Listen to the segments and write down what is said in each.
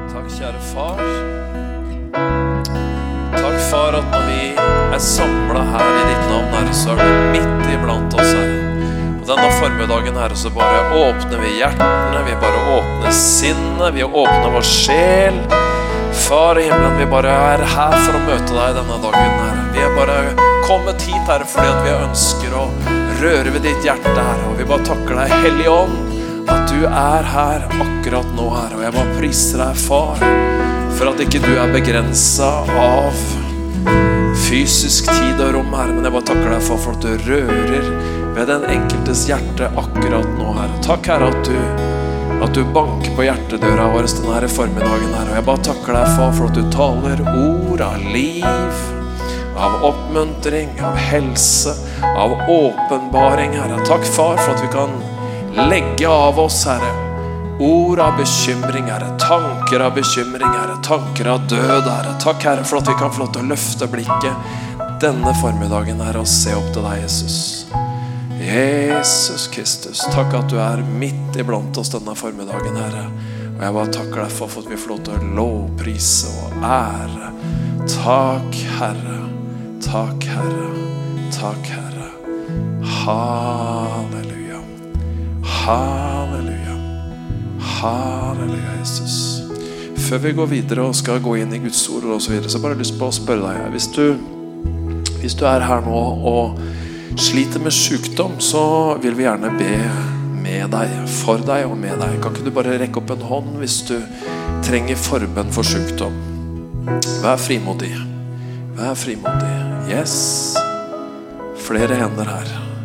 Takk, kjære far. Takk, far, at når vi samlet her i ditt navn, Herre, så du midt iblant oss, Herre. På denne formiddagen, Herre, så bare åpner vi hjertene, vi bare åpner sinnet, vi åpner vår sjel. Far i himmelen, vi bare her for å møte deg denne dagen, Herre. Vi bare kommet hit, Herre, fordi at vi ønsker å røre ved ditt hjerte, Herre. Og vi bare takker deg, Hellige Ånd, at du her akkurat nå, Herre. Og jeg bare priser deg, far, for at ikke du begrenset av fysisk tid og rom, Herre. Men jeg bare takker deg for at du rører ved den enkeltes hjerte akkurat nå, Herre. Takk, Herre, at du banker på hjertedøra vår denne formiddagen, Herre. Og jeg bare takker deg, far, for at du taler ord av liv, av oppmuntring, av helse, av åpenbaring, Herre. Takk, far, for at vi kan legge av oss, Herre, ord av bekymring, Herre, tanker av bekymring, Herre, tanker av død, Herre. Takk, Herre, for at vi kan få lov til å løfte blikket denne formiddagen, Herre, og se opp til deg, Jesus. Jesus Kristus, takk at du midt iblant oss denne formiddagen, Herre. Og jeg bare takker deg for at vi får lov til å lovprise og ære. Takk, Herre. Takk, Herre. Takk, Herre. Halleluja. Halleluja. Halleluja, Jesus. Før vi går videre og skal gå inn i Guds ord og så videre, så bare lyst på å spørre deg. Hvis du her nå og sliter med sykdom, så vil vi gjerne be med deg, for deg og med deg. Kan ikke du bare rekke opp en hånd hvis du trenger forbønn for sykdom? Vær frimodig. Vær frimodig. Yes. Flere hender her.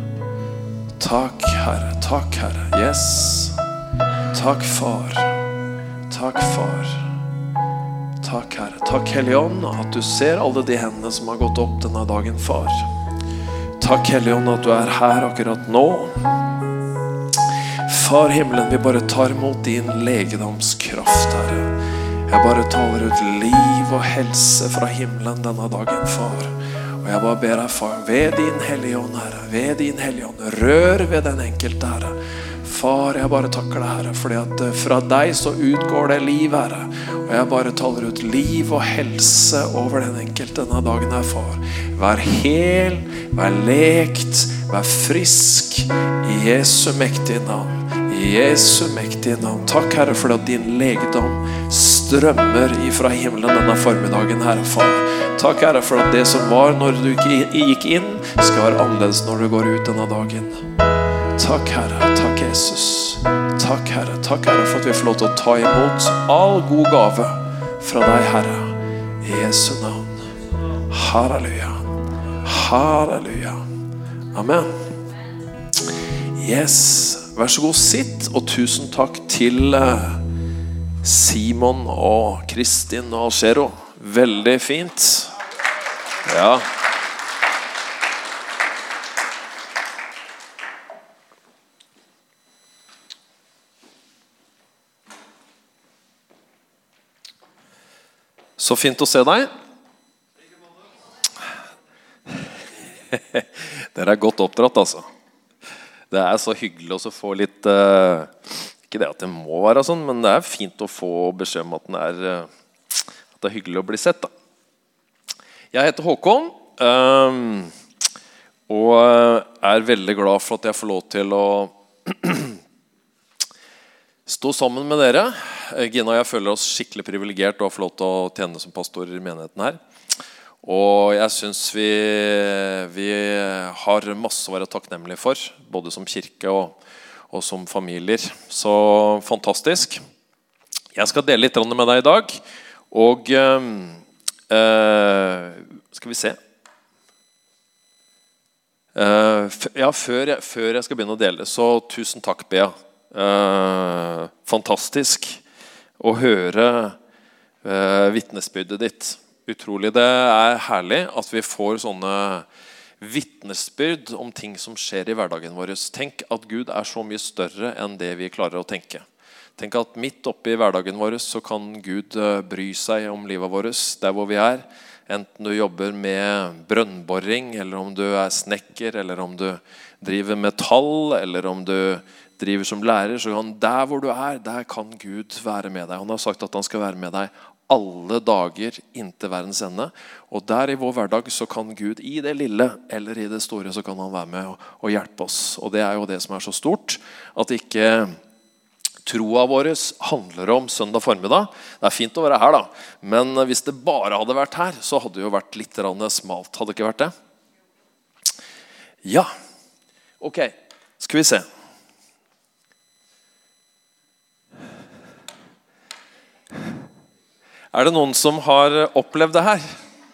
Takk, Herre. Takk, Herre. Yes. Takk, far. Takk, far. Takk, Herre. Takk, Hellige Ånd, at du ser alle de hendene som har gått opp denne dagen, far. Takk, Hellige Ånd, at du her akkurat nå. Far himmelen, vi bare tar imot din legedomskraft, Herre. Jeg bare taler ut liv og helse fra himmelen denne dagen, far. Og jeg bare ber deg, far, ved din Hellige Ånd, Herre, ved din Hellige Ånd, rør ved den enkelte, Herre. Far, jeg bare takker deg, Herre, fordi at fra deg så utgår det liv, Herre. Og jeg bare taler ut liv og helse over den enkelte denne dagen her, far. Vær hel, vær lekt, vær frisk i Jesu mektige navn. I Jesu mektige navn. Takk, Herre, for at din legedom strømmer ifra himmelen denne formiddagen, Herre, far. Takk, Herre, for at det som var når du gikk inn, skal være annerledes når du går ut denne dagen. Takk, Herre. Takk, Jesus. Takk, Herre. Takk, Herre, for at vi får lov til å ta imot all god gave fra deg, Herre. I Jesu navn. Halleluja. Halleluja. Amen. Yes. Vær så god, sitt, og tusen takk til Simon og Kristin og Algero. Veldig fint. Ja. Så fint å se deg. Dere godt oppdratt, altså. Det så hyggelig å få litt ikke det at det må være sånn, men det fint å få beskjed om at det hyggelig å bli sett, da. Jeg heter Håkon og veldig glad for at jeg får lov til å stå sammen med dere. Gina og jeg føler oss skikkelig privilegert å få lov til å tjene som pastor i menigheten her. Og jeg synes vi har masse å være takknemlige for, både som kirke og som familier. Så fantastisk. Jeg skal dele litt med deg i dag. Og skal vi se. Ja, før jeg skal begynne å dele, så tusen takk, Bea. Fantastisk å høre vittnesbyrdet ditt. Utrolig, det herlig at vi får sånne vittnesbyrd om ting som skjer i hverdagen vår. Tenk at Gud så mye større enn det vi klarer å tenke. Tenk at midt oppe i hverdagen vår så kan Gud bry seg om livet vårt der hvor vi enten du jobber med brønnboring, eller om du snekker, eller om du driver med tall, eller om du driver som lærer, så kan der hvor du der kan Gud være med deg. Han har sagt at han skal være med deg alle dager inntil verdens ende. Og der i vår hverdag så kan Gud i det lille eller i det store så kan han være med og hjelpe oss. Og det jo det som så stort, at ikke troa vår handler om søndag formiddag. Det fint å være her da, men hvis det bare hadde vært her, så hadde det jo vært litt smalt. Hadde det ikke vært det? Ja, ok, skal vi se. Det noen som har opplevd det her?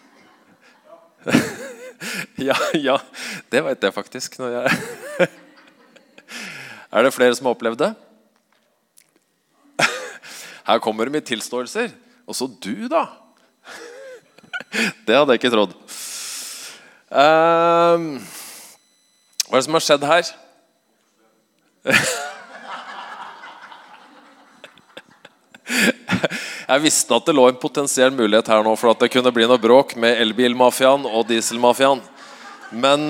Ja, det vet jeg faktisk. Når jeg det flere som har opplevd det? Her kommer det med tilståelser. Og så du da? Det hadde jeg ikke trodd. Hva det som har skjedd her? Jeg visste at det lå en potensiell mulighet her nå for at det kunne bli noe bråk med elbilmafiaen og dieselmafiaen. Men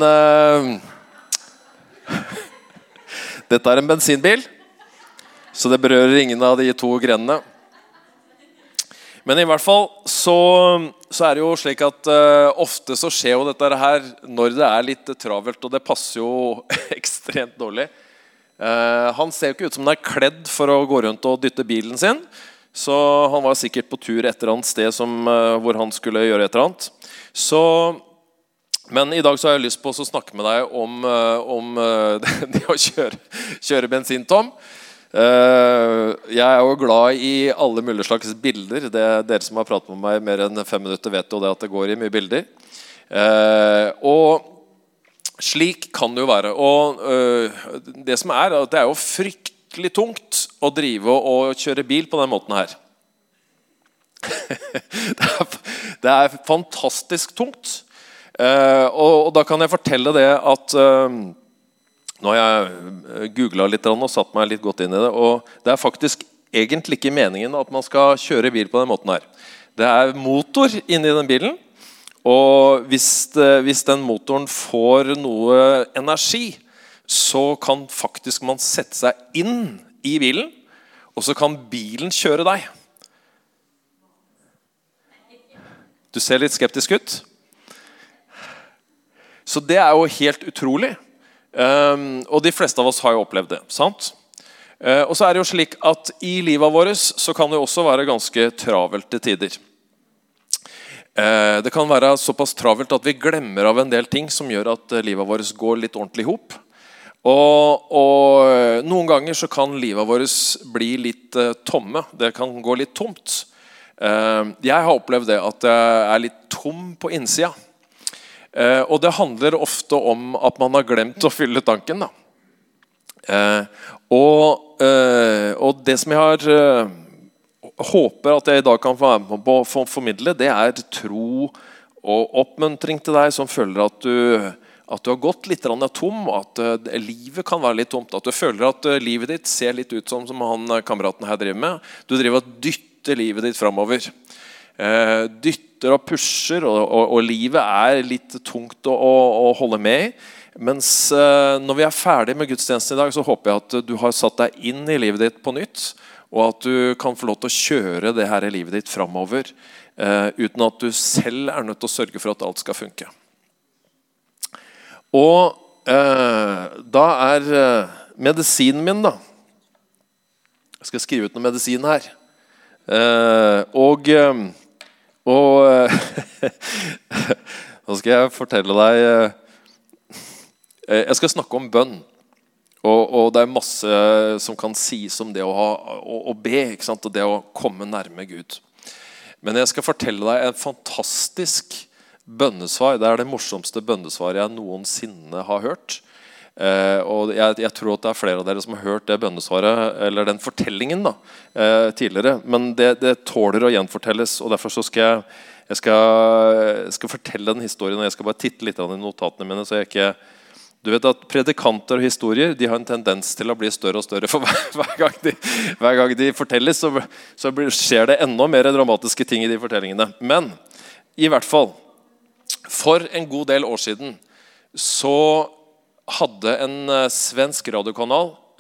dette en bensinbil, så det berører ingen av de to grenene. Men i hvert fall så det jo slik at ofte så skjer jo dette her når det litt travelt, og det passer jo ekstremt dårlig. Han ser jo ikke ut som han kledd for å gå rundt og dytte bilen sin, så han var sikkert på tur et eller annet sted hvor han skulle gjøre et eller annet. Men i dag så har jeg lyst på å snakke med deg om det å kjøre bensintom. Jeg jo glad i alle mulige slags bilder. Dere som har pratet med meg mer enn 5 minutter vet jo det at det går i mye bilder. Og slik kan det jo være. Og det som at det jo fryktelig tungt å drive og kjøre bil på den måten her. Det fantastisk tungt. Og da kan jeg fortelle det at nå har jeg googlet litt og satt meg litt godt inn i det, og det faktisk egentlig ikke meningen at man skal kjøre bil på den måten her. Det motor inni den bilen, og hvis den motoren får noe energi, så kan faktisk man sette seg inn i bilen, og så kan bilen kjøre deg. Du ser litt skeptisk ut. Så det jo helt utrolig. Og de fleste av oss har jo opplevd det, sant? Og så det jo slik at i livet vårt så kan det også være ganske travelt til tider. Det kan være såpass travelt at vi glemmer av en del ting som gjør at livet vårt går litt ordentlig ihop. Og noen ganger så kan livet vårt bli litt tomme. Det kan gå litt tomt. Jeg har opplevd det at jeg litt tom på innsida. Og det handler ofte om at man har glemt å fylle tanken da. Og det som jeg har håper at jeg i dag kan få være med på å formidle, det tro og oppmuntring til deg som føler at du har gått litt tom, og at livet kan være litt tomt, at du føler at livet ditt ser litt ut som han kameraten her driver med. Du driver og dytter livet ditt fremover. Dytter og pusher, og livet litt tungt å holde med i. Mens når vi ferdig med gudstjenesten i dag, så håper jeg at du har satt deg inn i livet ditt på nytt, og at du kan få lov til å kjøre det her i livet ditt fremover, uten at du selv nødt til å sørge for at alt skal funke. Og da medisinen min da. Jeg skal skrive ut noe medisin her. Nå skal jeg fortelle deg jeg skal snakke om bønn. Og det masse som kan sies om det å be, ikke sant? Og det å komme nærme Gud. Men jeg skal fortelle deg en fantastisk bønnesvar. Det det morsomste bønnesvaret jeg noensinne har hørt. Og jeg tror at det flere av dere som har hørt det bønnesvaret, eller den fortellingen da, tidligere. Men det tåler å gjenfortelles, og derfor så skal jeg skal fortelle den historien, og jeg skal bare titte litt i notatene mine, så jeg ikke... Du vet at predikanter og historier, de har en tendens til å bli større og større, for hver gang de fortelles, så skjer det enda mer dramatiske ting i de fortellingene. Men i hvert fall, for en god del år siden, så hadde en svensk radiokanal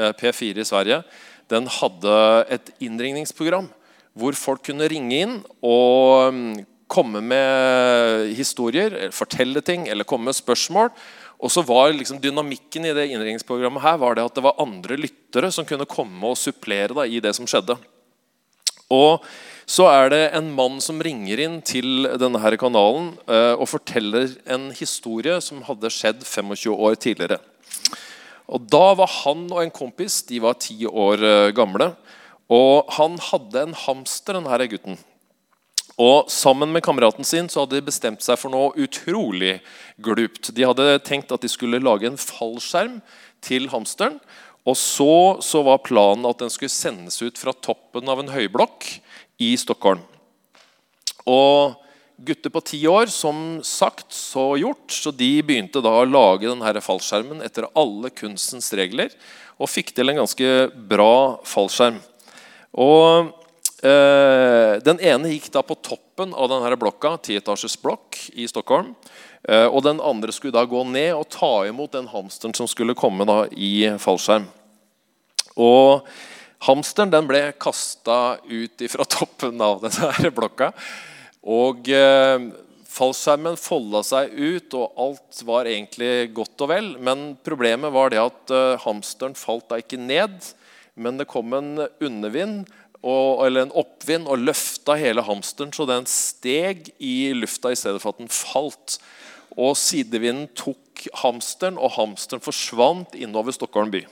P4 I Sverige, den hadde et innringningsprogram hvor folk kunne ringe inn og komme med historier, fortelle ting, eller komme med spørsmål. Og så var liksom dynamikken I det innringningsprogrammet her var det at det var andre lyttere som kunne komme og supplere da, I det som skjedde. Og så det en mann som ringer inn til denne her kanalen og forteller en historie som hadde skjedd 25 år tidligere. Og da var han og en kompis, de var 10 år gamle, og han hadde en hamster, denne her gutten. Og sammen med kameraten sin så hadde de bestemt seg for noe utrolig glupt. De hadde tenkt at de skulle lage en fallskjerm til hamsteren, og så var planen at den skulle sendes ut fra toppen av en høyblokk I Stockholm. Og gutter på 10 år, som sagt, så gjort, så de begynte da å lage denne fallskjermen etter alle kunstens regler, og fikk til en ganske bra fallskjerm. Og den ene gikk da på toppen av denne blokka, 10-etasjes blokk I Stockholm, og den andre skulle da gå ned og ta imot den hamsteren som skulle komme da I fallskjerm. Og hamsteren den ble kastet ut fra toppen av denne blokka, og fallskjermen foldet seg ut, og alt var egentlig godt og vel, men problemet var det at hamsteren falt da ikke ned, men det kom en undervind, eller en oppvind, og løftet hele hamsteren, så den steg I lufta I stedet for at den falt. Og sidevinden tok hamsteren, og hamsteren forsvant innover Stockholm by.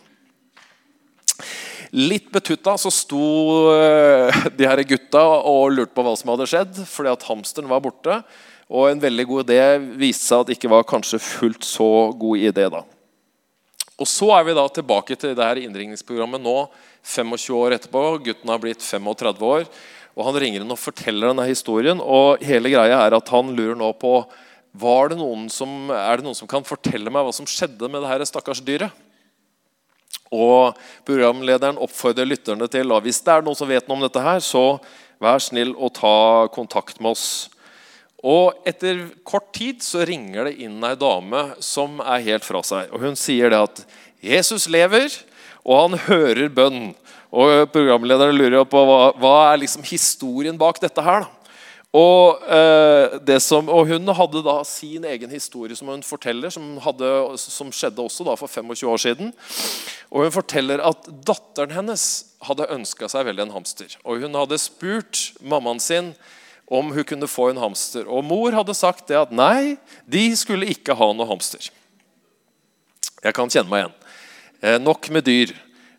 Litt betutta så sto de her gutta og lurte på hva som hadde skjedd, fordi at hamsteren var borte, og en veldig god idé viste seg at det ikke var kanskje fullt så god idé da. Og så vi da tilbake til det her innringningsprogrammet nå, 25 år etterpå. Gutten har blitt 35 år, og han ringer inn og forteller denne historien, og hele greia at han lurer nå på, er det noen som kan fortelle meg hva som skjedde med det her stakkars dyret? Og programlederen oppfordrer lytterne til, hvis det noen som vet noe om dette her, så vær snill å ta kontakt med oss. Og etter kort tid så ringer det inn en dame som helt fra seg. Og hun sier det at Jesus lever, og han hører bønn. Og programlederen lurer på hva liksom historien bak dette her da. Og hun hadde da sin egen historie som hun forteller, som skjedde også da for 25 år siden. Og hun forteller at datteren hennes hadde ønsket seg veldig en hamster. Og hun hadde spurt mammaen sin om hun kunne få en hamster. Og mor hadde sagt det at nei, de skulle ikke ha noe hamster. Jeg kan kjenne meg igjen. Nok med dyr.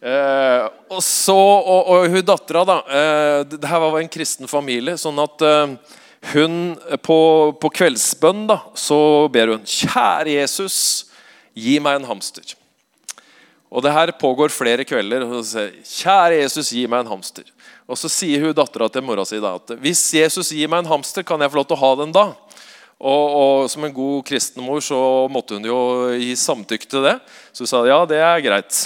Og hun datteren da, det her var en kristen familie, sånn at hun på kveldsbønn da, så ber hun, kjære Jesus, gi meg en hamster. Og det her pågår flere kvelder, og hun sier, kjære Jesus, gi meg en hamster. Og så sier hun datteren til mora si da, at hvis Jesus gir meg en hamster, kan jeg få lov til å ha den da? Og som en god kristenmor så måtte hun jo gi samtykke til det. Så hun sa, ja, det greit.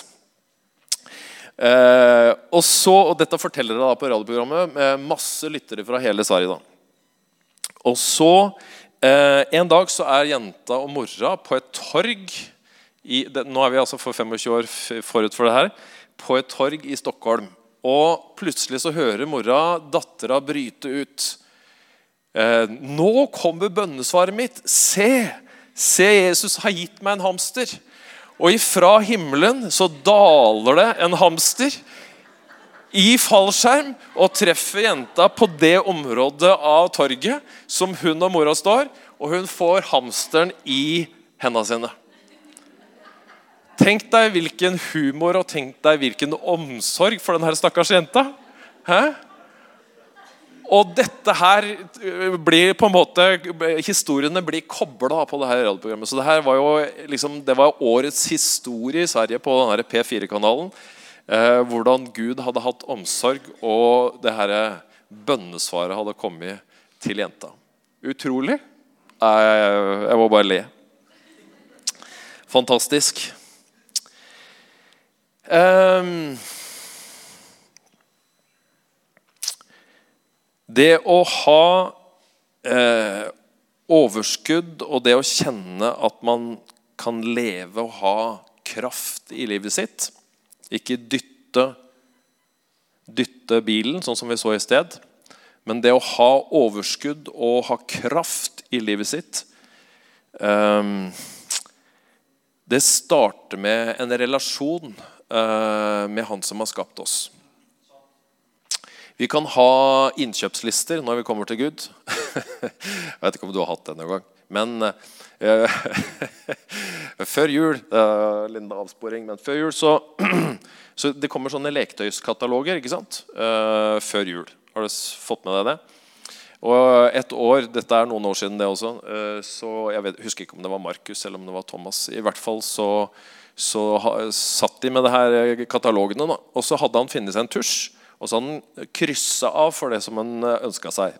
Og dette forteller jeg da på radioprogrammet med masse lyttere fra hele Sverige da. Og så en dag så jenta og mora på et torg nå vi altså for 25 år forut for det her på et torg I Stockholm. Og plutselig så hører mora datteren bryte ut. Nå kommer bønnesvaret mitt. Se Jesus har gitt meg en hamster. Og ifra himmelen så daler det en hamster I fallskjerm og treffer jenta på det området av torget som hun og mora står, og hun får hamsteren I hendene sine. Tenk deg hvilken humor, og tenk deg hvilken omsorg for denne stakkars jenta. Hæ? Og dette her blir på en måte, historiene blir koblet på det her radioprogrammet. Så det her var jo liksom, det var årets historie I Sverige på denne P4-kanalen. Hvordan Gud hadde hatt omsorg, og det her bønnesvaret hadde kommet til jenta. Utrolig. Jeg må bare le. Fantastisk. Det å ha overskudd og det å kjenne at man kan leve og ha kraft I livet sitt, Ikke dytte bilen, sånn som vi så i sted. Men det å ha overskudd og ha kraft i livet sitt, det starter med en relasjon med han som har skapt oss. Vi kan ha innkjøpslister når vi kommer til Gud. Jeg vet ikke om du har hatt det noen gang. Men før jul, Linda avsporing, men før jul så det kommer sånne leketøyskataloger, ikke sant? Før jul. Har du fått med deg det? Og et år, dette noen år siden det også, så husker ikke om det var Markus eller om det var Thomas. I hvert fall så satt de med det her katalogene da. Og så hadde han funnet seg en tusj. Og så hadde han krysset av for det som han ønsket seg.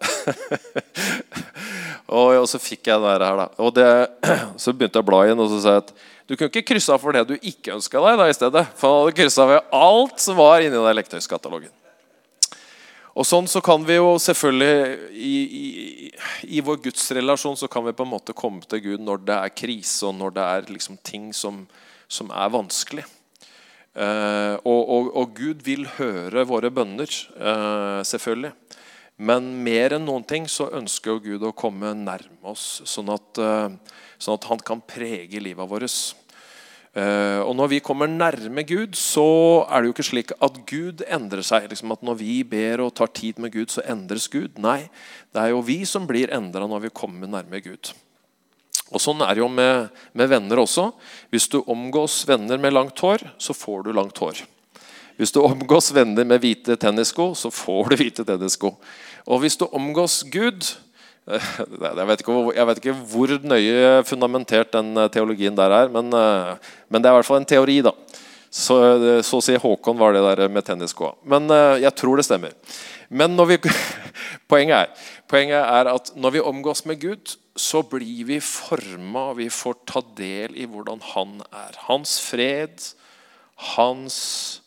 og så fikk jeg det her da. Og så begynte jeg å bla inn, og så sa jeg at du kunne ikke krysse av for det du ikke ønsket deg da i stedet. For han hadde krysset av ved alt som var inni den leketøyskatalogen. Og sånn så kan vi jo selvfølgelig i vår gudsrelasjon så kan vi på en måte komme til Gud når det krise og når det liksom ting som vanskelig. Og Gud vil høre våre bønner, selvfølgelig. Men mer enn noen ting så ønsker jo Gud å komme nærme oss, sånn at han kan prege livet vårt. Og når vi kommer nærme Gud, så det jo ikke slik at Gud endrer seg. Liksom at når vi ber og tar tid med Gud, så endres Gud. Nei, det jo vi som blir endret når vi kommer nærme Gud. Og sånn det jo med venner også. Hvis du omgås venner med langt hår, så får du langt hår. Hvis du omgås venner med hvite tennisko, så får du hvite tennisko. Og hvis du omgås Gud, jeg vet ikke hvor nøye fundamentert den teologien der men det i hvert fall en teori da. Så å si Håkon var det der med tennisko. Men jeg tror det stemmer. Men poenget at når vi omgås med Gud, så blir vi formet, og vi får ta del i hvordan han Hans fred, hans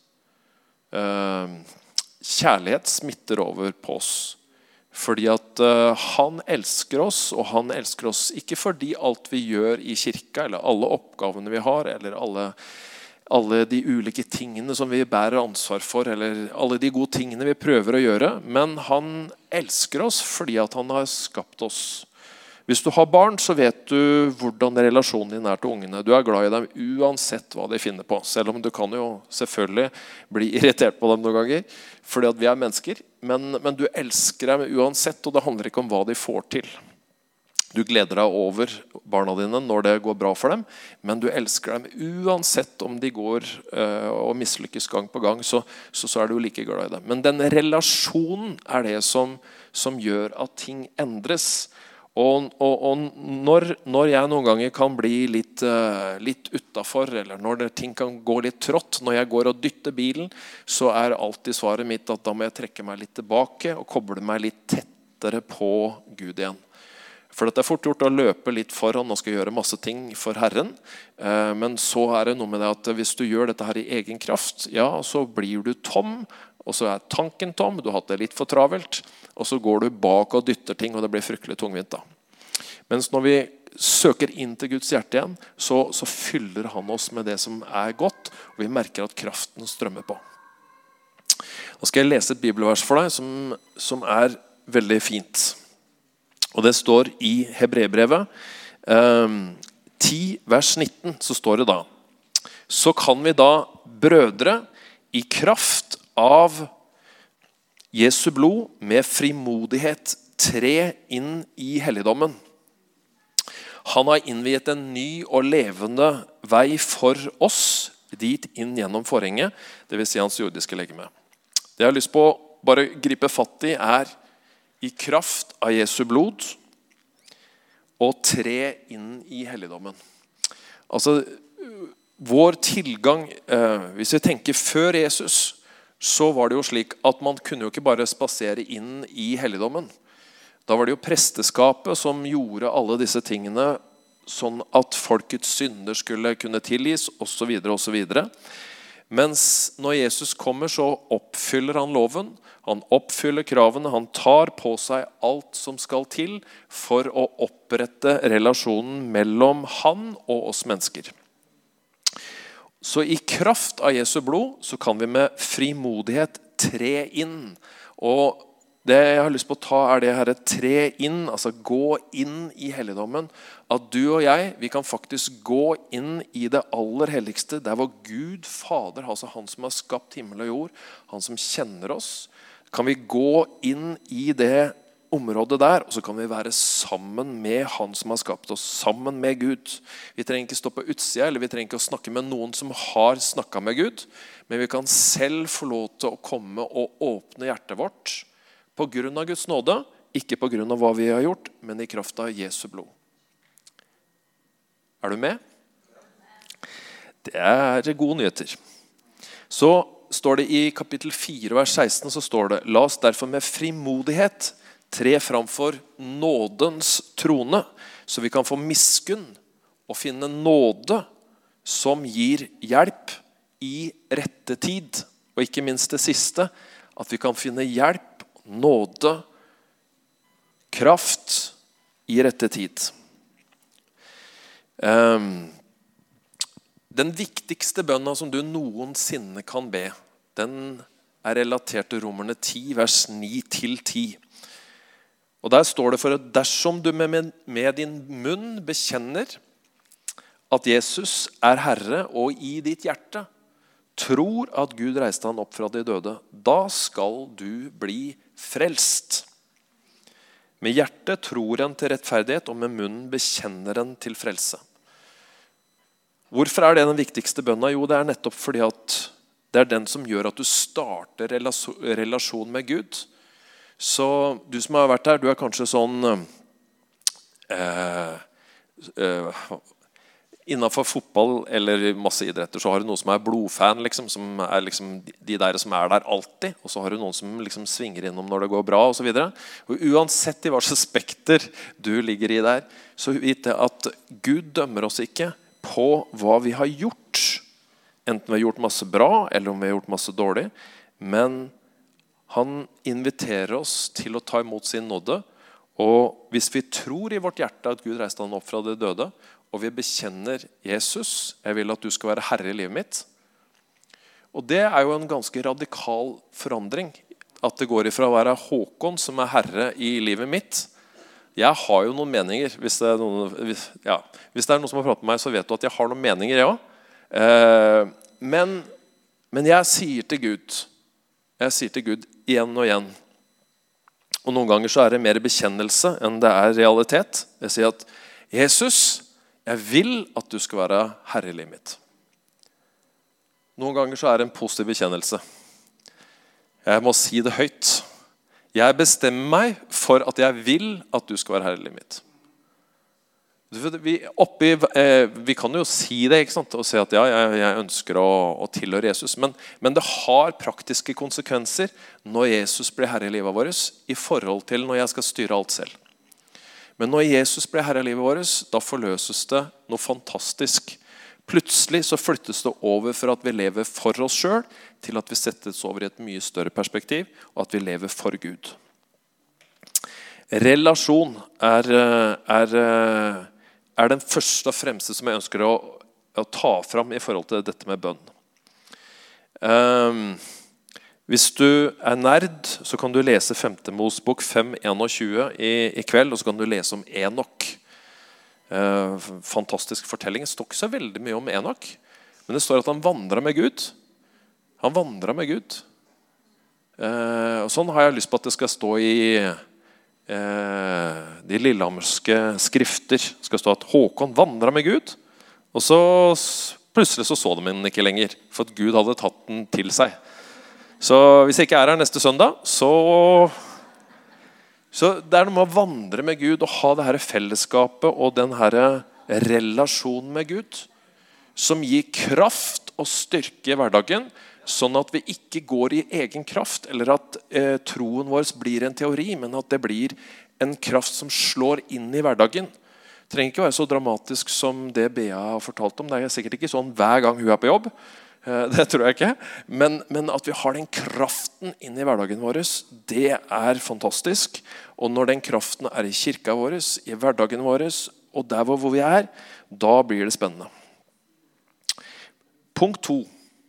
kjærlighet smitter over på oss. Fordi at han elsker oss, og han elsker oss ikke fordi alt vi gjør i kirka, eller alle oppgavene vi har, eller alle de ulike tingene som vi bærer ansvar for, eller alle de gode tingene vi prøver å gjøre, men han elsker oss fordi at han har skapt oss. Hvis du har barn, så vet du hvordan relasjonen din til ungene. Du glad i dem uansett hva de finner på. Selv om du kan jo selvfølgelig bli irritert på dem noen ganger, fordi at vi mennesker. Men du elsker dem uansett, og det handler ikke om hva de får til. Du gleder deg over barna dine når det går bra for dem, men du elsker dem uansett om de går og mislykkes gang på gang, så du jo like glad i dem. Men den relasjonen det som gjør at ting endres. Og når jeg noen ganger kan bli litt utenfor, eller når ting kan gå litt trått, når jeg går og dytter bilen, så alltid svaret mitt at da må jeg trekke meg litt tilbake og koble meg litt tettere på Gud igjen. For det fort gjort å løpe litt foran og skal gjøre masse ting for Herren, men så det noe med det at hvis du gjør dette her i egen kraft, ja, så blir du tom, og så tanken tom, du har hatt det litt for travelt, og så går du bak og dytter ting, og det blir fryktelig tungvint da. Mens når vi søker inn til Guds hjerte igjen, så fyller han oss med det som godt, og vi merker at kraften strømmer på. Nå skal jeg lese et bibelvers for deg, som veldig fint. Og det står i Hebreerbrevet 10, vers 19, så står det da: Så kan vi da, brødre, i kraft av Jesu blod med frimodighet tre inn i helligdommen. Han har innviet en ny og levende vei for oss dit inn gjennom forhenget, det vil si hans jordiske legeme. Det jeg har lyst på å bare gripe fatt i kraft av Jesu blod og tre inn i helligdommen. Altså, vår tilgang, hvis vi tenker før Jesus, så var det jo slik at man kunne jo ikke bare spasere inn i helligdommen. Da var det jo presteskapet som gjorde alle disse tingene sånn at folkets synder skulle kunne tilgis, og så videre, og så videre. Mens når Jesus kommer, så oppfyller han loven, han oppfyller kravene, han tar på seg alt som skal til for å opprette relasjonen mellom han og oss mennesker. Så i kraft av Jesu blod så kan vi med frimodighet tre inn. Og det jeg har lyst på å ta det her, tre inn, altså gå inn i helligdommen. At du og jeg, vi kan faktisk gå inn i det aller helligste, der hvor Gud, Fader, altså han som har skapt himmel og jord, han som kjenner oss, kan vi gå inn i det området der, og så kan vi være sammen med han som har skapt oss, sammen med Gud. Vi trenger ikke stå på utsida, eller vi trenger ikke å snakke med noen som har snakket med Gud, men vi kan selv få lov til å komme og åpne hjertet vårt på grunn av Guds nåde, ikke på grunn av hva vi har gjort, men i kraft av Jesu blod. Er du med? Det er gode nyheter. Så står det i kapittel 4, vers 16, så står det: La oss derfor med frimodighet tre framfor nådens trone, så vi kan få miskunn og finne nåde som gir hjelp i rette tid. Og ikke minst det siste, at vi kan finne hjelp, nåde, kraft i rette tid. Den viktigste bønna som du noensinne kan be, den er relatert til Romerne 10, vers 9-10. Og der står det: for at dersom du med din munn bekjenner at Jesus er Herre, og i ditt hjerte tror at Gud reiste han opp fra de døde, da skal du bli frelst. Med hjertet tror en til rettferdighet, og med munnen bekjenner en til frelse. Hvorfor er det den viktigste bønna? Jo, det er nettopp fordi at det er den som gjør at du starter relasjon med Gud. Så du som har vært her, du er kanskje sånn innenfor fotball eller masse idretter, så har du noen som er blodfan, liksom, som er liksom de der som er der alltid, og så har du noen som liksom svinger innom når det går bra, og så videre. Og uansett i hva slags spekter du ligger i der, så vite at Gud dømmer oss ikke på hva vi har gjort, enten vi har gjort masse bra eller om vi har gjort masse dårlig, men han inviterer oss til å ta imot sin nåde. Og hvis vi tror i vårt hjerte at Gud reiste han opp fra de døde, og vi bekjenner Jesus, jeg vil at du skal være herre i livet mitt. Og det er jo en ganske radikal forandring, at det går ifra å være Håkon som er herre i livet mitt. Jeg har jo noen meninger. Hvis det er noen som har pratet med meg, så vet du at jeg har noen meninger, ja. Men jeg sier til Gud igjen og igjen. Og noen ganger så er det mer bekjennelse enn det er realitet. Jeg sier at Jesus, jeg vil at du skal være herre i livet mitt. Noen ganger så er det en positiv bekjennelse. Jeg må si det høyt. Jeg bestemmer meg for at jeg vil at du skal være herre i livet mitt. Vi kan jo si det, ikke sant? Og si at ja, jeg ønsker å tilhøre Jesus, men det har praktiske konsekvenser når Jesus blir herre i livet vårt i forhold til når jeg skal styre alt selv. Men når Jesus blir herre i livet vårt, da forløses det noe fantastisk. Plutselig så flyttes det over fra at vi lever for oss selv til at vi settes over i et mye større perspektiv, og at vi lever for Gud. Relasjon er den første og fremste som jeg ønsker å ta fram i forhold til dette med bønn. Hvis du er nerd, så kan du lese 5. Mosebok 5:21 i kveld, og så kan du lese om Enok. Fantastisk fortelling. Det står ikke så veldig mye om Enok, men det står at han vandret med Gud. Han vandret med Gud. Og sånn har jeg lyst på at det skal stå i de lillehammerske skrifter. Det skal stå at Håkon vandret med Gud, og så plutselig så de den ikke lenger, for at Gud hadde tatt den til seg. Så hvis jeg ikke er her neste søndag, så det er noe med å vandre med Gud og ha det her fellesskapet og den her relasjonen med Gud som gir kraft og styrke i hverdagen, sånn at vi ikke går i egen kraft, eller at troen vår blir en teori, men at det blir en kraft som slår inn i hverdagen. Det trenger ikke være så dramatisk som det Bea har fortalt om. Det er sikkert ikke sånn hver gang hun er på jobb. Det tror jeg ikke. Men at vi har den kraften inn i hverdagen vår, det er fantastisk. Og når den kraften er i kirka vår, i hverdagen vår, og der hvor vi er, da blir det spennende. Punkt 2.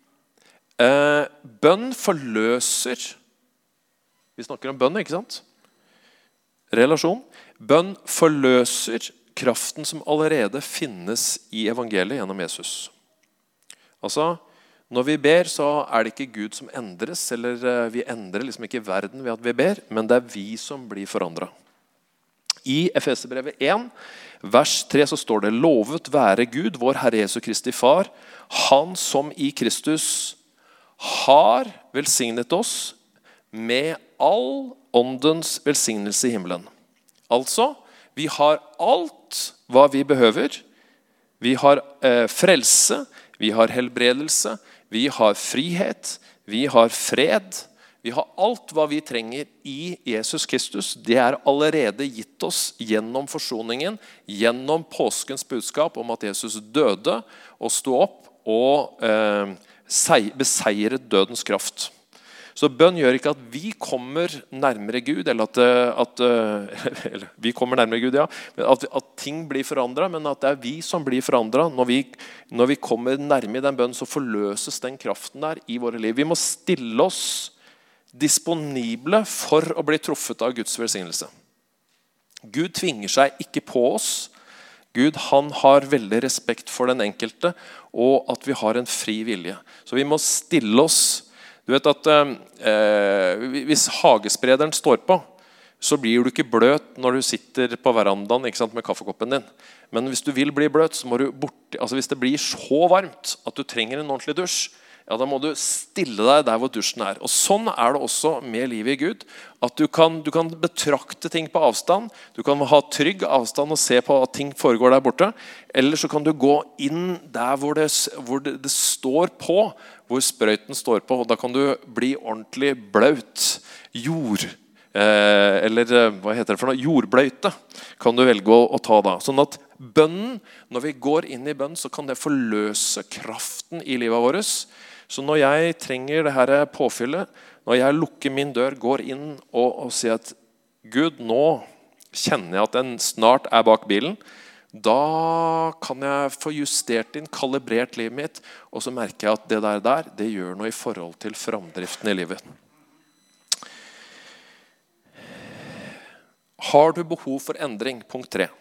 Bønn forløser. Vi snakker om bønn, ikke sant? Relasjon. Bønn forløser kraften som allerede finnes i evangeliet gjennom Jesus. Altså, når vi ber, så det ikke Gud som endres, eller vi endrer liksom ikke verden ved at vi ber, men det vi som blir forandret. I Efeserbrevet 1, vers 3 så står det: Lovet være Gud, vår Herre Jesu Kristi Far, han som i Kristus har velsignet oss med all åndens velsignelse i himmelen. Altså, vi har alt hva vi behøver. Vi har frelse, vi har helbredelse, vi har frihet, vi har fred. Vi har alt hva vi trenger i Jesus Kristus. Det allerede gitt oss gjennom forsoningen, gjennom påskens budskap om at Jesus døde og stod opp og beseiret dødens kraft. Så bønn gjør ikke at vi kommer nærmere Gud, eller vi kommer nærmere Gud, ja, at ting blir forandret, men at det vi som blir forandret. Når vi kommer nærmere den bønnen, så forløses den kraften der i våre liv. Vi må stille oss disponible for å bli truffet av Guds velsignelse. Gud tvinger seg ikke på oss. Gud, han har veldig respekt for den enkelte, og at vi har en fri vilje. Så vi må stille oss. Du vet at hvis hagesprederen står på, så blir du ikke bløt når du sitter på verandaen, ikke sant, med kaffekoppen din. Men hvis du vil bli bløt, så må du bort. Altså hvis det blir så varmt at du trenger en ordentlig dusj, ja, da må du stille deg der hvor dusjen Og sånn det også med livet i Gud, at du kan betrakte ting på avstand, du kan ha trygg avstand og se på at ting foregår der borte, eller så kan du gå inn der hvor det står på, hvor sprøyten står på, og da kan du bli ordentlig bløt. Eller hva heter det for noe? Jordbløyte kan du velge å ta da. Sånn at bønnen, når vi går inn i bønnen, så kan det forløse kraften i livet vårt. Så når jeg trenger det her påfyllet, når jeg lukker min dør, går inn og sier at Gud, nå kjenner jeg at den snart bak bilen, da kan jeg få justert inn, kalibrert livet mitt, og så merker jeg at det det gjør noe i forhold til framdriften i livet. Har du behov for endring? Punkt 3.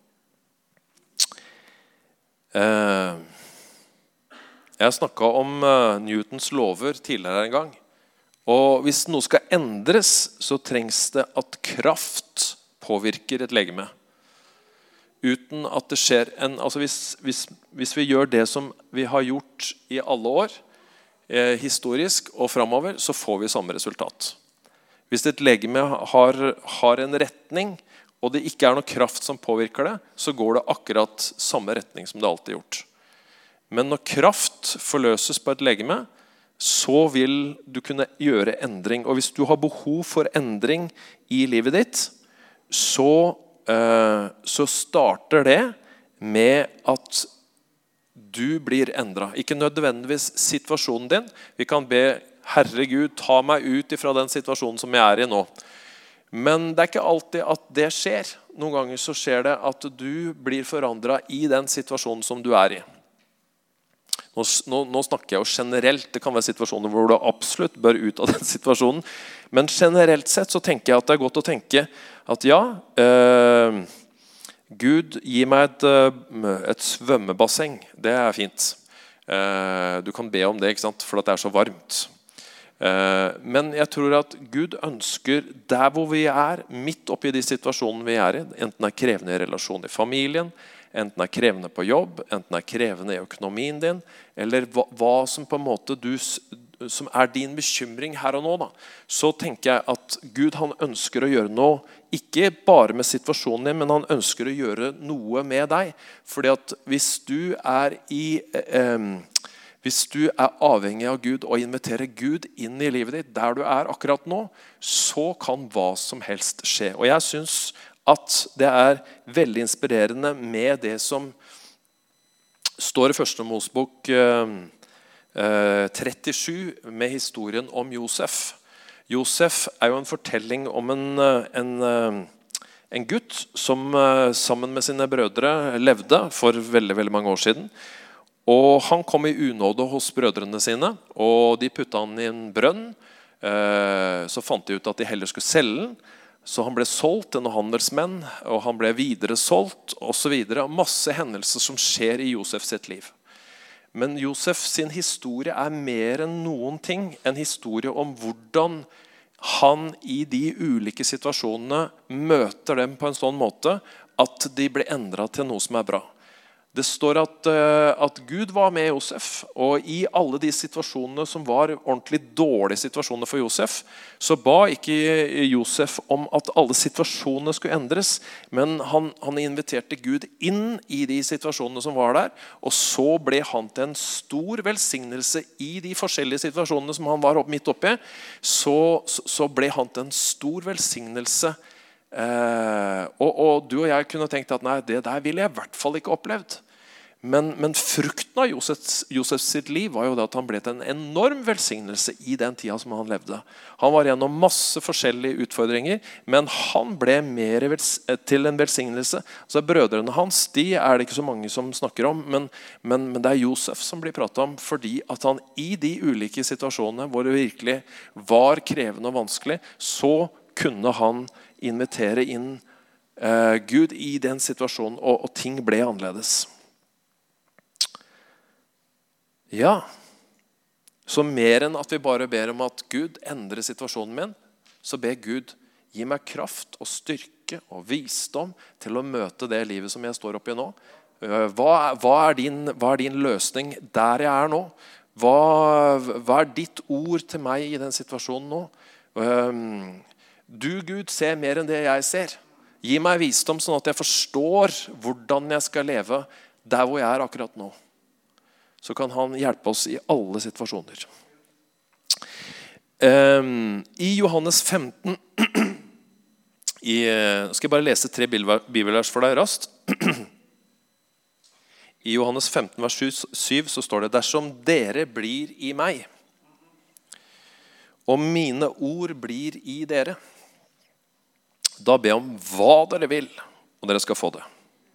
Jeg snakket om Newtons lover tidligere en gang. Og hvis noe skal endres, så trengs det at kraft påvirker et legeme. Uten at det skjer altså hvis vi gjør det som vi har gjort i alle år, historisk og fremover, så får vi samme resultat. Hvis et legeme har en retning, og det ikke noe kraft som påvirker det, så går det akkurat samme retning som det alltid har gjort. Men når kraft forløses på et legeme, så vil du kunne gjøre endring. Og hvis du har behov for endring i livet ditt, så starter det med at du blir endret. Ikke nødvendigvis situasjonen din. Vi kan be, Herre Gud, ta meg ut fra den situasjonen som jeg i nå. Men det ikke alltid at det skjer. Noen ganger så skjer det at du blir forandret i den situasjonen som du i. Nå snakker jeg jo generelt. Det kan være situasjoner hvor du absolutt bør ut av den situasjonen. Men generelt sett så tenker jeg at det godt å tenke at ja, Gud gir meg et svømmebasseng. Det fint. Du kan be om det, ikke sant? For at det så varmt. Men jeg tror at Gud ønsker der hvor vi midt oppi de situasjonene vi i, enten det krevende i relasjon i familien, enten det krevende på jobb, enten det krevende i økonomien din, eller hva som på en måte som din bekymring her og nå, da, så tenker jeg at Gud han ønsker å gjøre noe, ikke bare med situasjonen din, men han ønsker å gjøre noe med deg. Fordi at hvis du hvis du avhengig av Gud og inviterer Gud inn i livet ditt, der du akkurat nå, så kan hva som helst skje. Og jeg synes at det veldig inspirerende med det som står i Første Mosebok 37 med historien om Josef. Josef jo en fortelling om en gutt som sammen med sine brødre levde for veldig, veldig mange år siden. Og han kom i unåde hos brødrene sine, og de puttet han i en brønn. Så fant de ut at de heller skulle selge den. Så han ble solgt til noen handelsmenn, og han ble videre solgt, og så videre. Masse hendelser som skjer i Josef sitt liv. Men Josef sin historie mer enn noen ting en historie om hvordan han i de ulike situasjonene møter dem på en sånn måte at de blir endret til noe som bra. Det står at Gud var med Josef, og i alle de situasjonene som var ordentlig dårlige situasjoner for Josef, så ba ikke Josef om at alle situasjonene skulle endres, men han inviterte Gud inn i de situasjonene som var der, og så ble han til en stor velsignelse i de forskjellige situasjonene som han var midt oppi, så ble han til en stor velsignelse. Og du og jeg kunne tenkt at nei, det der ville jeg I hvert fall ikke opplevd. Men frukten av Josef sitt liv var jo det at han ble til en enorm velsignelse i den tida som han levde. Han var gjennom masse forskjellige utfordringer, men han ble mer til en velsignelse. Så brødrene hans, de det ikke så mange som snakker om, men det Josef som blir pratet om, fordi at han i de ulike situasjonene hvor det virkelig var krevende og vanskelig, så kunne han invitere inn Gud i den situasjonen, og ting ble annerledes. Ja, så mer enn at vi bare ber om at Gud endrer situasjonen min, så ber Gud, gi meg kraft og styrke og visdom til å møte det livet som jeg står oppe I nå. Hva din løsning der jeg nå? Hva ditt ord til meg I den situasjonen nå? Du, Gud, ser mer enn det jeg ser. Gi meg visdom sånn at jeg forstår hvordan jeg skal leve der hvor jeg akkurat nå. Så kan han hjelpe oss I alle situasjoner. I Johannes 15, skal jeg bare lese 3 bibelvers for deg raskt. I Johannes 15, vers 7 så står det, dersom dere blir I meg, og mine ord blir I dere, da be om hva dere vil, og dere skal få det.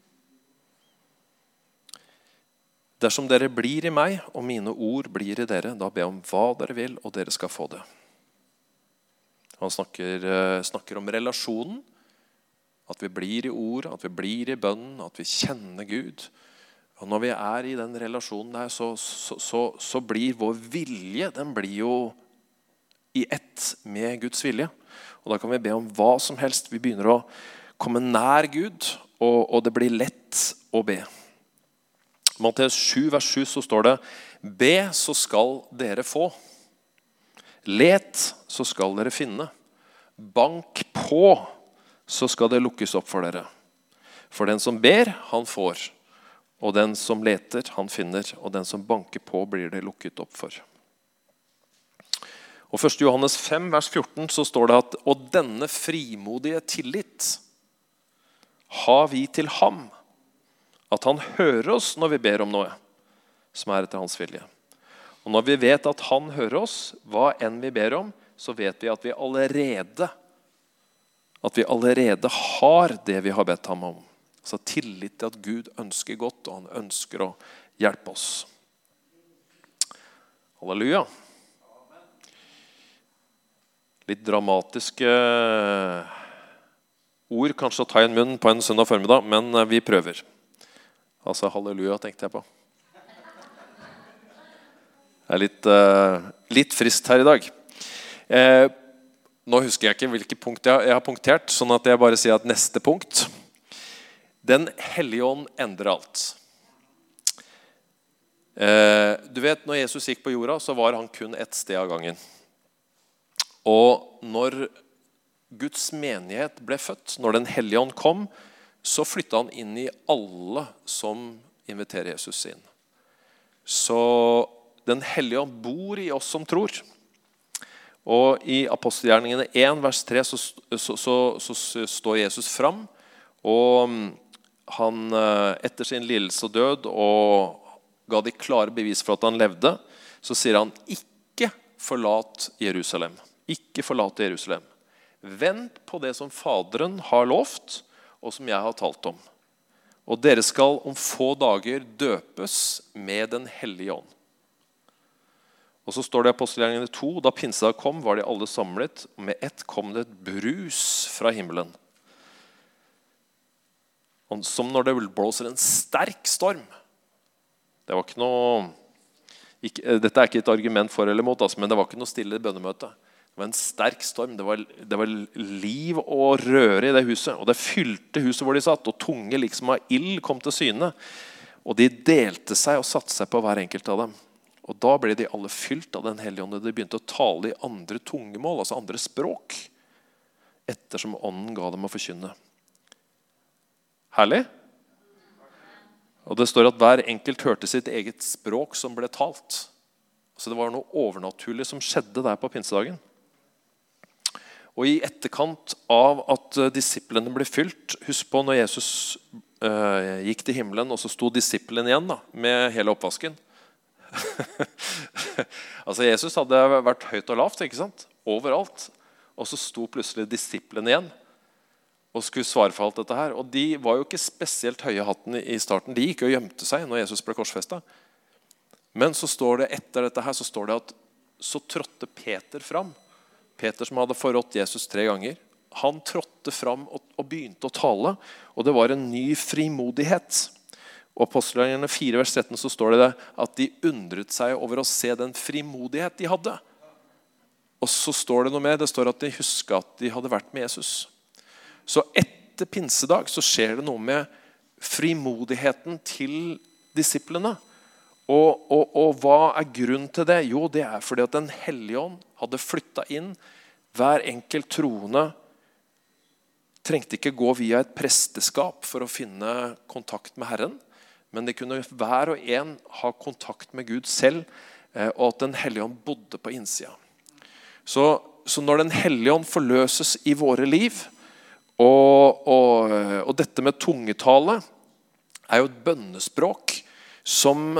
Dersom dere blir I meg, og mine ord blir I dere, da be om hva dere vil, og dere skal få det. Han snakker om relasjonen, at vi blir I ord, at vi blir I bønnen, at vi kjenner Gud. Og når vi I den relasjonen der, så blir vår vilje, den blir jo I ett med Guds vilje. Og da kan vi be om hva som helst. Vi begynner å komme nær Gud, og det blir lett å be. Matteus 7, vers 7 så står det, be så skal dere få. Let så skal dere finne. Bank på så skal det lukkes opp for dere. For den som ber, han får. Og den som leter, han finner. Og den som banker på, blir det lukket opp for. Og 1. Johannes 5, vers 14 så står det at, og denne frimodige tillit har vi til ham, at han hører oss når vi ber om noe som etter hans vilje. Og når vi vet at han hører oss, hva enn vi ber om, så vet vi at vi allerede har det vi har bedt ham om. Så tillit til at Gud ønsker godt, og han ønsker å hjelpe oss. Halleluja. Litt dramatiske ord kanskje å ta I munnen på en søndag formiddag, men vi prøver. Altså halleluja tenkte jeg på. Det litt frist her I dag. Nå husker jeg ikke hvilke punkt jeg har punktert, sånn at jeg bare sier at neste punkt, den hellige ånd endrer alt. Du vet, når Jesus gikk på jorda, så var han kun ett sted av gangen. Og når Guds menighet ble født, når den hellige ånd kom, så flyttet han inn I alle som inviterer Jesus inn. Så den hellige ånd bor I oss som tror. Og I apostelgjerningene 1, vers 3 så står Jesus fram, og han etter sin lidelse og død, og ga de klare bevis for at han levde, så sier han, ikke forlat Jerusalem. Ikke forlat Jerusalem. Vent på det som Faderen har lovt, og som jeg har talt om. Og dere skal om få dager døpes med den hellige ånd. Og så står det i Apostelgjerningene 2, da pinsedag kom, var de alle samlet, og med ett kom det et brus fra himmelen. Og som når det blåser en sterk storm. Det var ikke noe, dette er ikke et argument for eller mot, men det var ikke noe stille bønnemøte. Det var en sterk storm, det var liv og røre i det huset, og det fylte huset hvor de satt, og tunge liksom av ild kom til syne, og de delte seg og satte seg på hver enkelt av dem. Og da ble de alle fylt av den hellige ånd, og de begynte å tale i andre tungemål, altså andre språk, ettersom ånden ga dem å forkynne. Herlig? Og det står at hver enkelt hørte sitt eget språk som ble talt. Så det var noe overnaturlig som skjedde der på pinsedagen. Og i etterkant av at disiplene ble fylt, husk på når Jesus gikk til himmelen, og så sto disiplene igjen da, med hele oppvasken. Altså Jesus hadde vært høyt og lavt, ikke sant? Overalt. Og så sto plutselig disiplene igjen og skulle svare for alt dette her. Og de var jo ikke spesielt høye hatten i starten. De gikk og gjemte seg når Jesus ble korsfestet. Men så står det etter dette her, så står det at så trådte Peter fram. Peter som hadde forrådt Jesus 3 ganger. Han trådte fram og begynte å tale. Og det var en ny frimodighet. Og Apostelgjerningene 4, vers 13 så står det at de undret seg over å se den frimodighet de hadde. Og så står det noe mer. Det står at de husket at de hadde vært med Jesus. Så etter pinsedag så skjer det noe med frimodigheten til disiplene. Og hva er grunnen til det? Jo, det er fordi at den hellige ånd hadde flyttet inn. Hver enkelt troende trengte ikke gå via et presteskap for å finne kontakt med Herren, men det kunne hver og en ha kontakt med Gud selv, og at den hellige ånd bodde på innsida. Så når den hellige ånd forløses i våre liv, og dette med tungetale er jo et bønnespråk som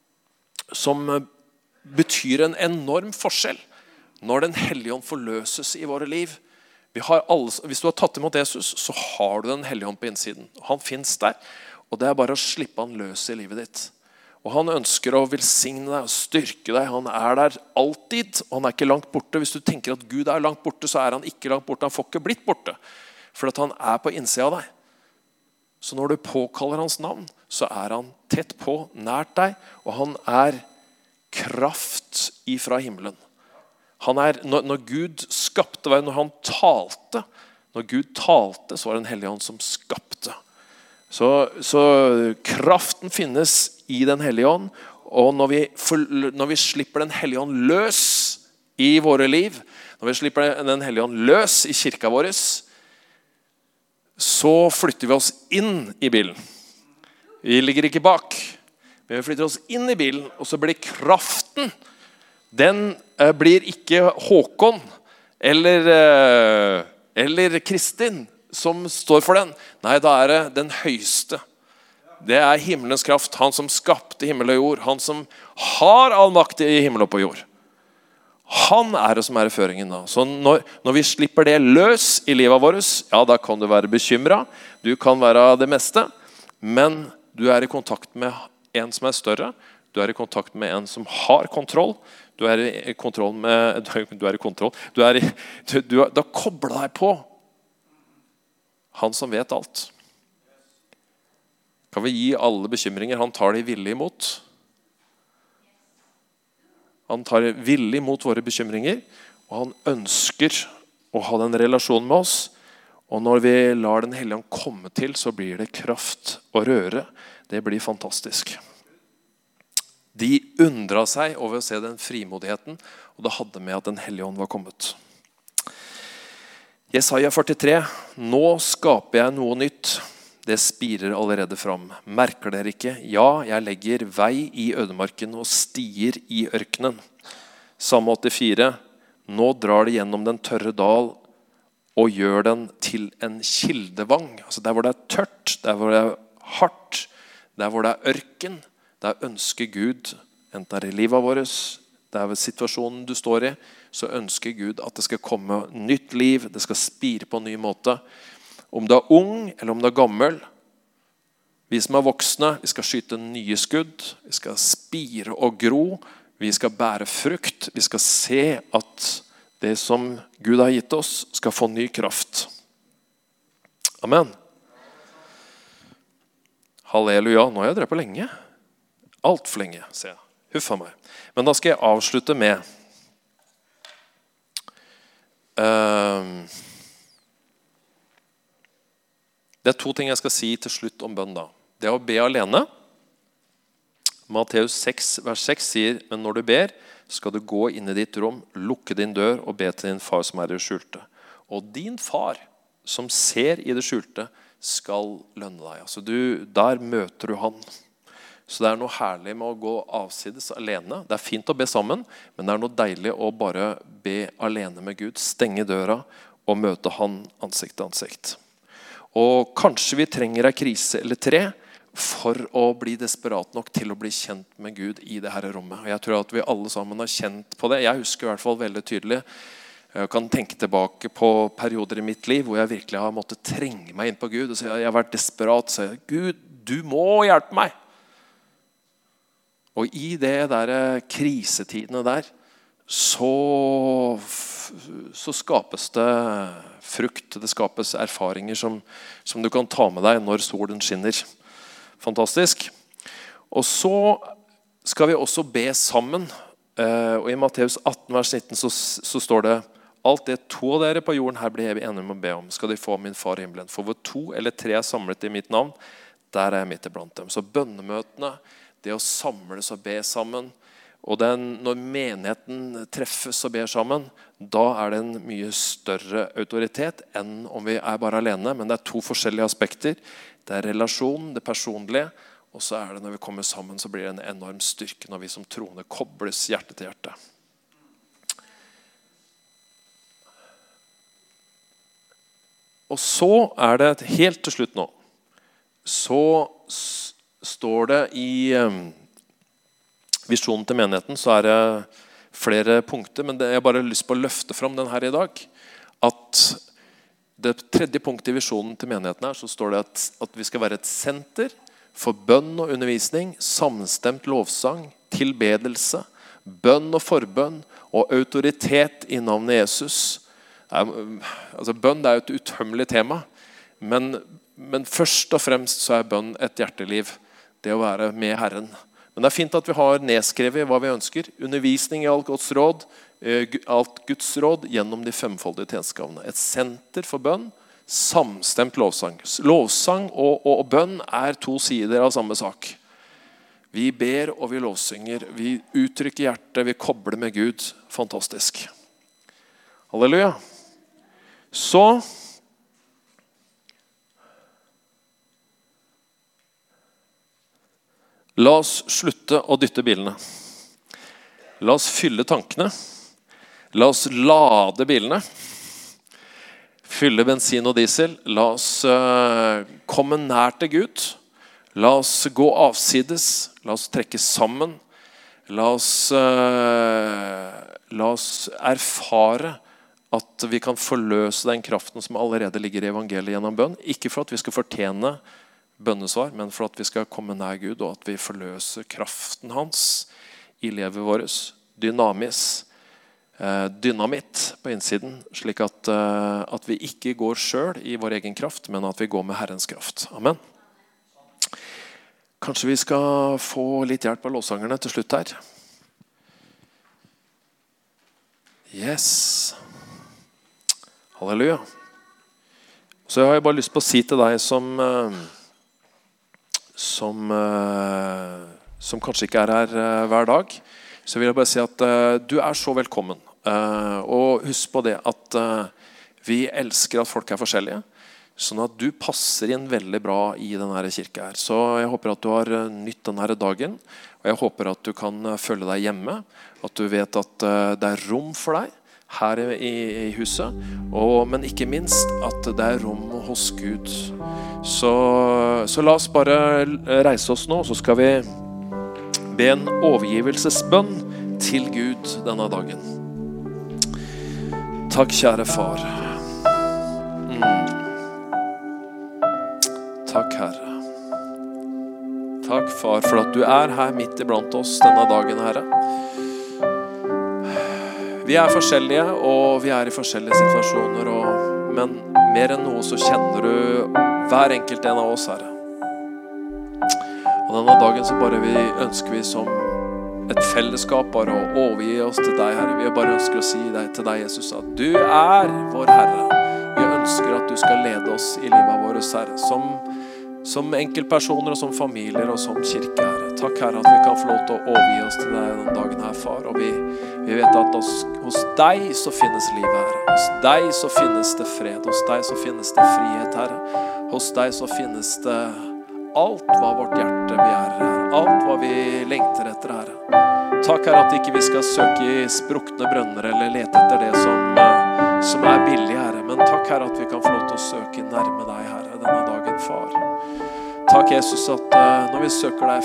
betyr en enorm forskjell når den hellige ånd forløses i våre liv. Hvis du har tatt imot Jesus, så har du den hellige ånd på innsiden. Han finnes der, og det er bare å slippe han løs i livet ditt. Og han ønsker å velsigne deg og styrke deg. Han er der alltid, og han er ikke langt borte. Hvis du tenker at Gud er langt borte, så er han ikke langt borte. Han får ikke blitt borte, for at han er på innsida av deg. Så når du påkaller hans navn, så er han tett på, nært deg, og han er kraft ifra himmelen. Han er, når Gud skapte deg, når han talte, når Gud talte, så var det en hellige ånd som skapte. Så kraften finnes i den hellige ånd, og når vi slipper den hellige ånd løs i våre liv, når vi slipper den hellige ånd løs i kirka vår, så flytter vi oss inn i bilen. Vi ligger ikke bak, men vi flytter oss inn i bilen, og så blir kraften, den blir ikke Håkon eller Kristin som står for den. Nei, da er det den høyeste. Det er himmelens kraft, han som skapte himmel og jord, han som har all makt i himmel og på jord. Han er det som er i føringen da. Så når vi slipper det løs i livet vårt, ja, da kan du være bekymret, du kan være det meste, men du er i kontakt med en som er større, du er i kontakt med en som har kontroll, du er i kontroll med, du har koblet deg på han som vet alt. Kan vi gi alle bekymringer, han tar de villig imot. Han tar villig imot våre bekymringer, og han ønsker å ha den relasjonen med oss. Og når vi lar den hellige ånd komme til, så blir det kraft og røre. Det blir fantastisk. De undret seg over å se den frimodigheten, og det hadde med at den hellige ånd var kommet. Jesaja 43. Nå skaper jeg noe nytt. Det spirer allerede fram. Merker dere ikke? Ja, jeg legger vei i ødemarken og stier i ørkenen. Salme 84. Nå drar det gjennom den tørre dal og gjør den til en kildevang. Altså der hvor det er tørt, der hvor det er hardt, der hvor det er ørken, der ønsker Gud, enten det er i livet vårt, det er ved situasjonen du står i, så ønsker Gud at det skal komme nytt liv, det skal spire på en ny måte. Om du er ung eller om du er gammel, Vi som voksne, vi skal skyte nye skudd, vi skal spire og gro, vi skal bære frukt, vi skal se at det som Gud har gitt oss skal få ny kraft. Amen. Halleluja, nå har jeg drevet på lenge. Alt for lenge, ser jeg. Huffa meg. Men da skal jeg avslutte med det 2 ting jeg skal si til slutt om bønn da. Det å be alene. Matteus 6, vers 6 sier, men når du ber, skal du gå inn i ditt rom, lukke din dør og be til din far som i det skjulte. Og din far som ser i det skjulte skal lønne deg. Altså der møter du han. Så det er noe herlig med å gå avsides alene. Det er fint å be sammen, men det er noe deilig å bare be alene med Gud, stenge døra og møte han ansikt til ansikt. Og kanskje vi trenger en krise eller 3 for å bli desperat nok til å bli kjent med Gud i det her rommet. Og jeg tror at vi alle sammen har kjent på det. Jeg husker i hvert fall veldig tydelig. Jeg kan tenke tilbake på perioder i mitt liv hvor jeg virkelig har måttet trenge meg inn på Gud. Og så jeg har vært desperat og sier, Gud, du må hjelpe meg. Og i det der krisetidene der, så skapes det frukt. Det skapes erfaringer som du kan ta med deg når solen skinner. Fantastisk. Og så skal vi også be sammen. Og i Matteus 18, vers 19 så står det, alt det 2 av dere på jorden her blir jeg enige om å be om, skal de få min far i himmelen. For hvor 2 eller 3 er samlet i mitt navn, der er jeg midt iblant dem. Så bønnemøtene, det å samles og be sammen, og når menigheten treffes og ber sammen, da er det en mye større autoritet enn om vi er bare alene. Men det er 2 forskjellige aspekter. Det er relasjon, det personlige, og så er det når vi kommer sammen, så blir det en enorm styrke når vi som troende kobles hjerte til hjerte. Og så er det helt til slutt nå, så står det i visjonen til menigheten, så er det flere punkter, men jeg har bare lyst på å løfte frem den her i dag, at det 3. punktet i visjonen til menigheten her, så står det at vi skal være et senter for bønn og undervisning, samstemt lovsang, tilbedelse, bønn og forbønn og autoritet i navnet Jesus. Altså bønn er jo et utømmelig tema, men først og fremst så er bønn et hjerteliv, det å være med Herren. Men det er fint at vi har nedskrevet hva vi ønsker. Undervisning i alt Guds råd gjennom de 5-foldige tjenestegavene. Et senter for bønn, samstemt lovsang. Lovsang og bønn er 2 sider av samme sak. Vi ber og vi lovsynger. Vi uttrykker hjertet, vi kobler med Gud. Fantastisk. Halleluja. Så la oss slutte å dytte bilene. La oss fylle tankene. La oss lade bilene. Fylle bensin og diesel. La oss komme nær til Gud. La oss gå avsides. La oss trekke sammen. La oss erfare at vi kan forløse den kraften som allerede ligger i evangeliet gjennom bønn. Ikke for at vi skal fortjene bønnesvar, men for at vi skal komme nær Gud, og at vi forløser kraften hans i livet vårt. Dynamitt på innsiden, slik at vi ikke går selv i vår egen kraft, men at vi går med Herrens kraft. Amen. Kanskje vi skal få litt hjelp av lovsangerne til slutt her. Yes. Halleluja. Så jeg har bare lyst på å si til deg som kanskje ikke er her hver dag, så vil jeg bare si at du er så velkommen. Og husk på det at vi elsker at folk er forskjellige, sånn at du passer inn veldig bra i denne kirka her. Så jeg håper at du har nytt denne dagen, og jeg håper at du kan føle deg hjemme, at du vet at det er rom for deg her i huset, men ikke minst at det er rom hos Gud. Så la oss bare reise oss nå, så skal vi be en overgivelsesbønn til Gud denne dagen. Takk, kjære far. Takk, Herre. Takk, far, for at du her midt iblant oss denne dagen, Herre. Vi forskjellige, og vi i forskjellige situasjoner, men mer enn noe så kjenner du hver enkelt en av oss, Herre. Og denne dagen så bare ønsker vi som et fellesskap bare å overgi oss til deg, Herre. Vi bare ønsker å si til deg, Jesus, at du vår Herre. Vi ønsker at du skal lede oss i livet vårt, Herre, som enkeltpersoner og som familier og som kirke, Herre. Takk, Herre, at vi kan få lov til å overgi oss til deg den dagen her, far. Og vi vet at hos deg så finnes livet, Herre. Hos deg så finnes det fred. Hos deg så finnes det frihet, Herre. Hos deg så finnes det alt hva vårt hjerte begjærer, Herre. Alt hva vi lengter etter, Herre. Takk, Herre, at ikke vi skal søke i sprukne brønner eller lete etter det som billig, Herre. Men takk, Herre, at vi kan få lov til å søke nærme deg, Herre, denne dagen, far. Takk, Jesus, at når vi søker deg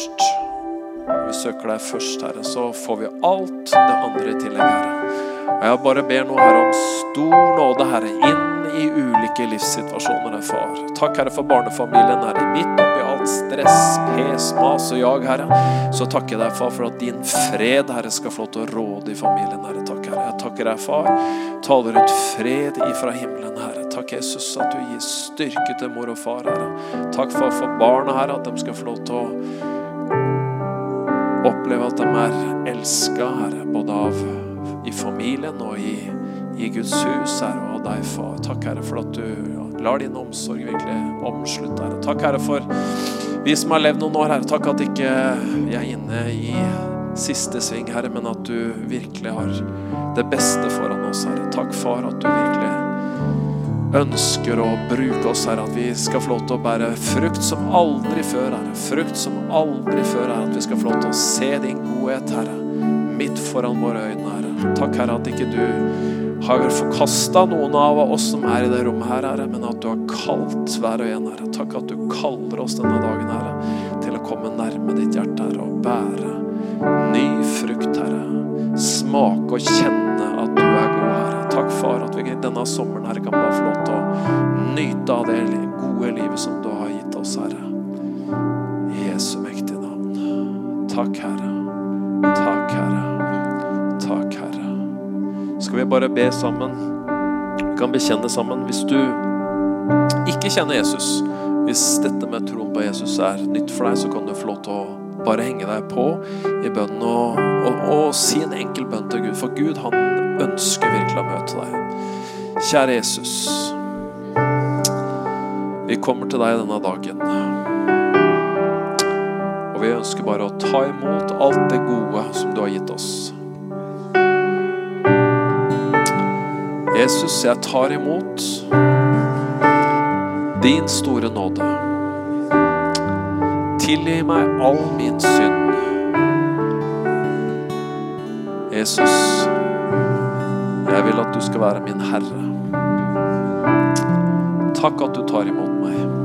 først, Herre, så får vi alt det andre i tillegg, Herre. Og jeg bare ber nå, Herre, om stor nåde, Herre, inn i ulike livssituasjoner, Herre, far. Takk, Herre, for barnefamilien, Herre, midt oppi alt stress, pes, mas og jag, Herre. Så takker jeg deg, far, for at din fred, Herre, skal få lov til å råde i familien, Herre. Takk, Herre. Jeg takker deg, far. Taler ut fred ifra himmelen, Herre. Takk, Jesus, at du gir styrke til mor og far, Herre. Takk for barna, Herre, at de skal få lov til å oppleve at de elsket, Herre, både i familien og i Guds hus, Herre, og deg, far. Takk, Herre, for at du lar din omsorg virkelig omslutte, Herre. Takk, Herre, for vi som har levd noen år, Herre. Takk at ikke vi inne i siste sving, Herre, men at du virkelig har det beste foran oss, Herre. Takk, far, at du virkelig ønsker å bruke oss, Herre, at vi skal få lov til å bære frukt som aldri før, Herre. Frukt som aldri før, Herre, at vi skal få lov til å se din godhet, Herre, midt foran våre øyne, Herre. Takk, Herre, at ikke du har forkastet noen av oss som i det rommet her, Herre, men at du har kalt hver og en, Herre. Takk at du kaller oss denne dagen, Herre, til å komme nærme ditt hjerte, Herre, og bære ny frukt, Herre. Smake og kjenne at du god, Herre. Takk, far, at vi denne sommeren, Herre, kan bare få lov til å nyte av det gode livet som du har gitt oss, Herre. I Jesu mektige navn. Takk, Herre. Takk, Herre. Takk, Herre. Skal vi bare be sammen? Vi kan bekjenne sammen. Hvis du ikke kjenner Jesus, hvis dette med troen på Jesus nytt for deg, så kan du få lov til å bare henge deg på i bønnen og si en enkel bønn til Gud. For Gud, han ønsker virkelig å møte deg. Kjære Jesus, vi kommer til deg denne dagen. Og vi ønsker bare å ta imot alt det gode som du har gitt oss. Jesus, jeg tar imot din store nåde. Tilgi meg all min synd. Jesus, jeg vil at du skal være min Herre. Takk at du tar imot meg.